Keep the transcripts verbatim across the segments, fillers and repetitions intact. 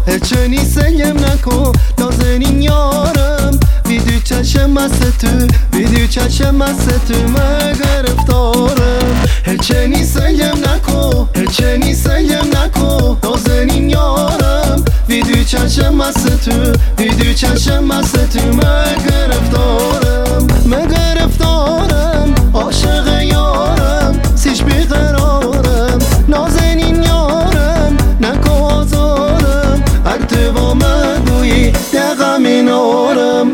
هرچنی سیم نکن نازنین یارم ویدیو چشم است تو ویدیو چشم است تو من گرفتارم هرچنی سیم نکن هرچنی سیم نکن نازنین یارم ویدیو چشم است تو ویدیو چشم است تو من گرفتارم من گرفتارم عاشق یارم سیش بیقرارم نازنین یارم نکو آزارم اگه با من گویی دقم اینارم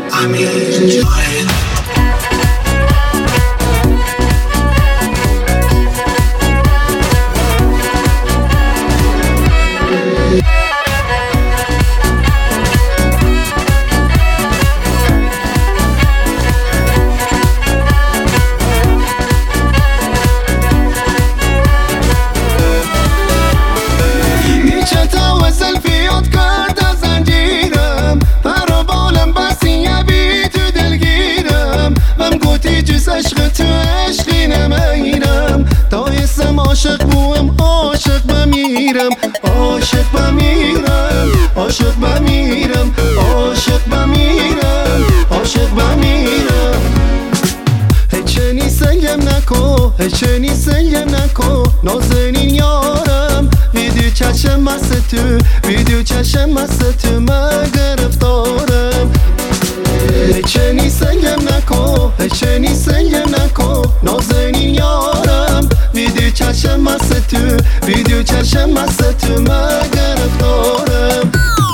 عشق تو عشقی نمیرم تا اسم عاشق بوم عاشق بمیرم عاشق بمیرم عاشق بمیرم عاشق بمیرم عاشق بمیرم هیچنی سنگم نکن هیچنی سنگم نکن نازنین یارم ویدیو چشم است تو ویدیو چشم است تو من گرفتارم هیچنی سنگم نکن هیچنی سنگم نکن نازنین یارم ویدیو چشم است تو ویدیو چشم است تو من گرفتارم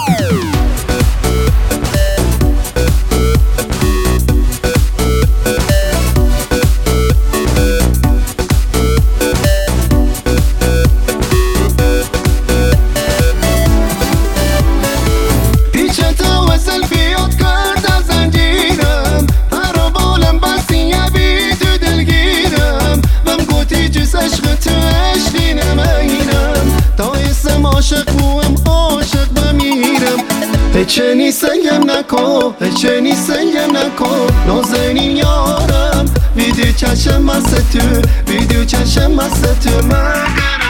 عاشق بوم عاشق بمیرم هیچنی سنگم نکن هیچنی سنگم نکن نازنین یارم ویدیو چشم است تو ویدیو چشم است تو من